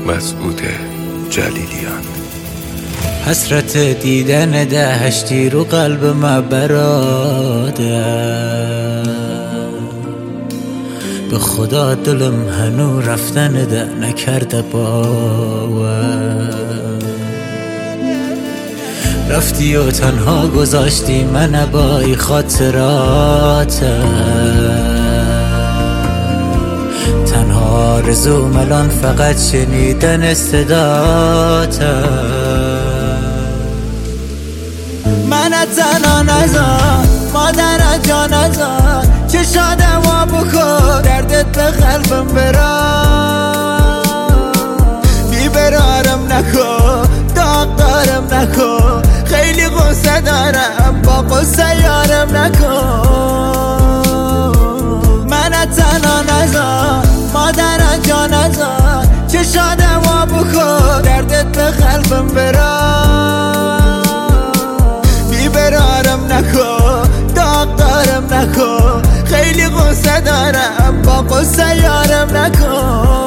مسعود جلیلیان. حسرت دیدن دهشتی رو قلب ما براده، به خدا دلم هنو رفتن ده نکرده باور. رفتی و تنها گذاشتی من با ای خاطرات، تنها آرزوم الان فقط شنیدن صدات. من تنها نذار مادر جا نذار، چشادم وا بکن دردت به قلبم برا. بیبرارم نکن داغ دارم نکن، خیلی غصه دارم با غصه یارم نکن. من تنها نذار مادر جا نذار، چشادم وا بکن دردت به قلبم برا. بیبرارم نکن داغ دارم نکن، خیلی غصه دارم با غصه یارم نکن.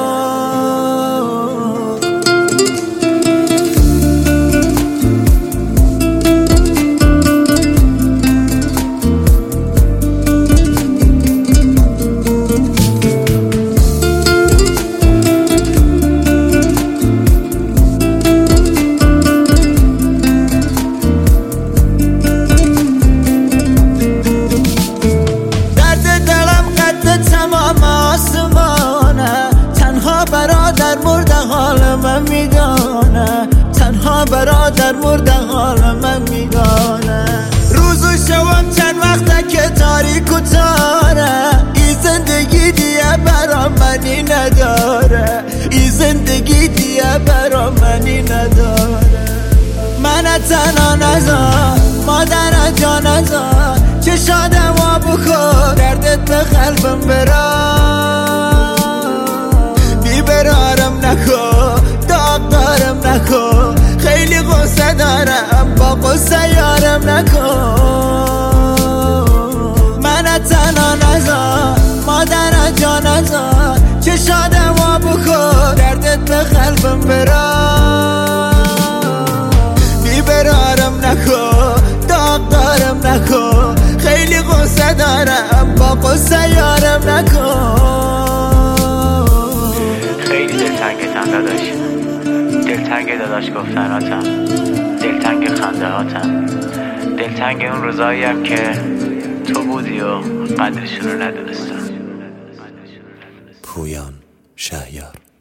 تنها برادر مرده حال من میدانه. روز و شبم چند وقته که تاریک و تاره، ای زندگی دیگه برا منی نداره، ای زندگی دیگه برا منی نداره. من تنها نذار مادر جا نذار، چشادم وا بکن دردت به قلبم برا. بیبرارم نکن داغ دارم نکن، خیلی غصه دارم با غصه یارم نکن. من تنها نذار مادر جا نذار، چشادم وا بکن دردت به قلبم برا. بیبرارم نکن داغ دارم نکن، خیلی غصه دارم با غصه یارم نکن. خیلی دلتنگتم داداش، دلتنگ داداش گفتناتم، دلتنگ خنده هاتم، دلتنگ اون روزاییم که تو بودی و قدرشون رو ندونستم. پویان شهیار.